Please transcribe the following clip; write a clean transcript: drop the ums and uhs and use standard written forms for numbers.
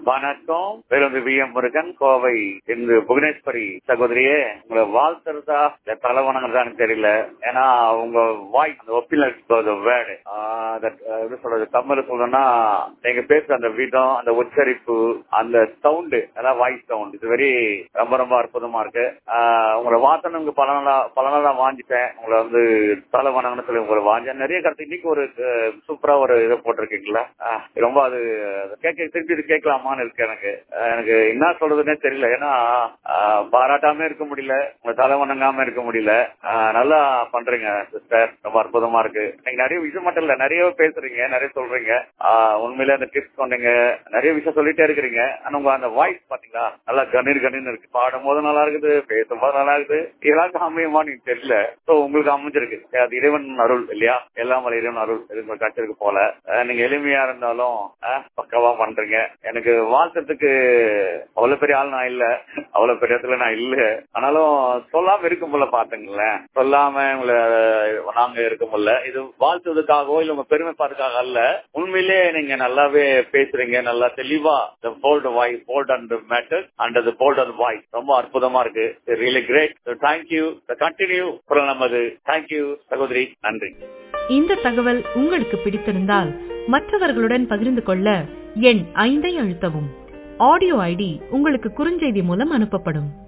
வணக்கம். வேலூர் வி.எம். முருகன், கோவை இந்த புவனேஸ்வரி சகோதரியே, உங்களை வாழ்த்துறதா தலை வணங்குறதான்னு தெரியல. ஏன்னா உங்க வாய்ஸ் அந்த ஒப்பில வேர்டு எப்படி சொல்றது, தமிழ் சொல்லணும்னா நீங்க பேசுற அந்த விதம், அந்த உச்சரிப்பு, அந்த சவுண்டு, அதான் வாய்ஸ் சவுண்ட், இது வெரி ரொம்ப ரொம்ப அற்புதமா இருக்கு. உங்களை வாத்தனுங்க பல நாளா வாங்கிட்டேன். உங்களை வந்து தலை வணங்கன்னு சொல்லி உங்களை வாஞ்சேன். நிறைய கருத்து இன்னைக்கு ஒரு சூப்பரா ஒரு இதை போட்டிருக்கீங்களா, ரொம்ப அது திருப்பி இது கேட்கலாமான்னு இருக்கு. எனக்கு என்ன சொல்றதுன்னே தெரியல. ஏன்னா பாராட்டாம இருக்க முடியல, உங்க தலை வணங்காம இருக்க முடியல. நல்லா பண்றீங்க சிஸ்டர், ரொம்ப அற்புதமா இருக்கு. நீங்க நிறைய விஷயம் மட்டும் இல்ல, நிறைய பேசுறீங்க, நிறைய சொல்றீங்க. உண்மையிலே அந்த டிப்ஸ் சொன்னீங்க, நிறைய விஷயம் சொல்லிட்டே இருக்கிறீங்க. ஆனா உங்க அந்த வாய்ஸ் பாத்தீங்களா நல்லா கண்ணீர் இருக்கு. பாடும் போது நல்லா இருக்குது, பேசும்போது நல்லா இருக்குது. இதெல்லாம் அமையுமான்னு தெரியல. உங்களுக்கு அமைஞ்சிருக்கு. அது இறைவன் அருள் இல்லையா, எல்லாம் இறைவன் அருள் கிடைச்சிருக்கு போல. நீங்க எளிமையா இருந்தாலும் பக்கவா பண்றீங்க. எனக்கு வாழ்த்துறதுக்கு அவ்வளவு பெரிய ஆள் நான் இல்ல, அவ்வளவு பெரிய இடத்துல நான் இல்ல. ஆனாலும் சொல்லாம இருக்கும் போல பாத்துங்களேன், சொல்லாம உங்களை நாங்க இருக்கும் போல. இது வாழ்த்துவதற்காகவோ இல்ல உங்க பெருமை பார்த்துக்காக அல்ல. உண்மையிலே நீங்க நல்லாவே பேசுறீங்க, நல்லா தெளிவா. The bold voice, bold and the matter and the bold and voice ரொம்ப அற்புதமா இருக்கு. Really great. So thank you. Continue நமது. Thank you சகோதரி, நன்றி. இந்த தகவல் உங்களுக்கு பிடித்திருந்தால் மற்றவர்களுடன் பகிர்ந்து கொள்ள எண் 5 அழுத்தவும். ஆடியோ ஐடி உங்களுக்கு குறுஞ்செய்தி மூலம் அனுப்பப்படும்.